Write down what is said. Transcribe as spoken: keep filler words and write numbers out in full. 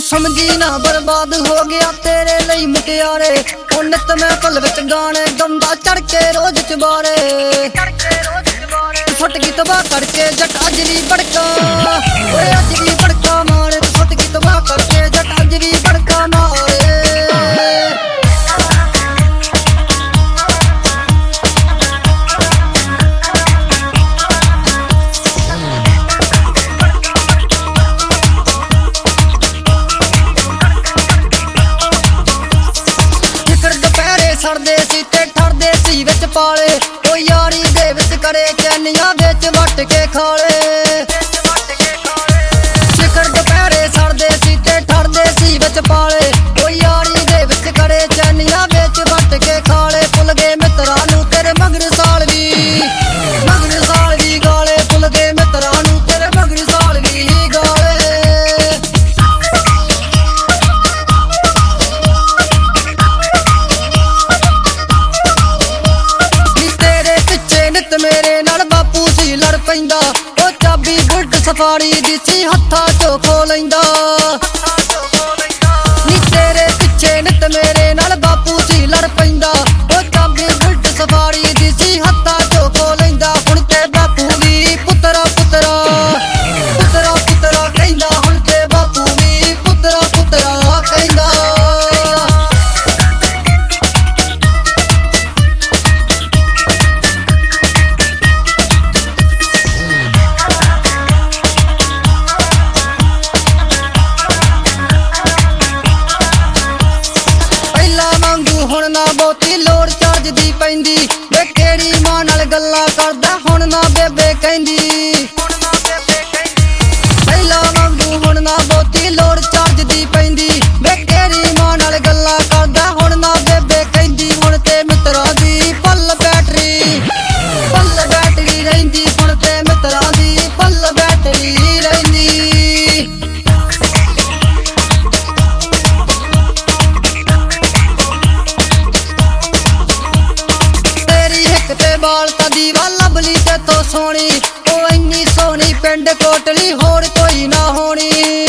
समझी ना बर्बाद हो गया तेरे लिए मुटियारे। नित महफल विच गाने गंदा चढ़ के रोज चबारे। फुट की तबाह करके जट अज भी बड़का अज भी बड़का मारे। फुट की तबाह करके जट अज भी बड़का मारे। सड़दे सी ते ठरदे सी विच पाले। ओ यारी दे विच करे चैनियां विच वट के खाले। शिखर दुपहरे सड़दे सी ते ठरदे सी विच पाले। ओ यारी दे विच करे चैनियां विच वट के खाले। भुल गए मित्रा नू तेरे मगर साल भी मगर साल भी गाले। भुल गए मित्रा नू तेरे मगर साल भी गाले। मेरे नाल बापू सी लड़ पैंदा। ओ चाबी बुल्ट सफारी दी सी हत्था चो खो लैंदा। नी तेरे पिछे नित मेरे नाल बापू सी लड़ पैंदा। ओ चाबी बुल्ट सफारी दी सी हत्था चो खो लैंदा। हुण ते बापू भी पुत्तरा पुत्तरा पुत्तरा पुत्तरा कहंदा। हुण ते बापू भी पुत्तरा पुत्तरा कहंदा। हुण ना बहुती लोड़ चार्ज दी पैंदी। वे केड़ी मां नाल गल्लां करदा हुण ना बेबे कहंदी। पहला वांगू हुण ना बहुती लोड़ चार्ज दी पैंदी। वे केड़ी मां नाल गल्लां करदा हुण ना बेबे कहंदी। हुण ते मित्रा दी पल बैटरी पल बैटरी रहिंदी। हुण ते मित्रा दी पल बैटरी रहिंदी। बाल कदी वाला बली ते तो सोनी। ओ इन्नी सोनी पिंड कोटली होर कोई ना होनी।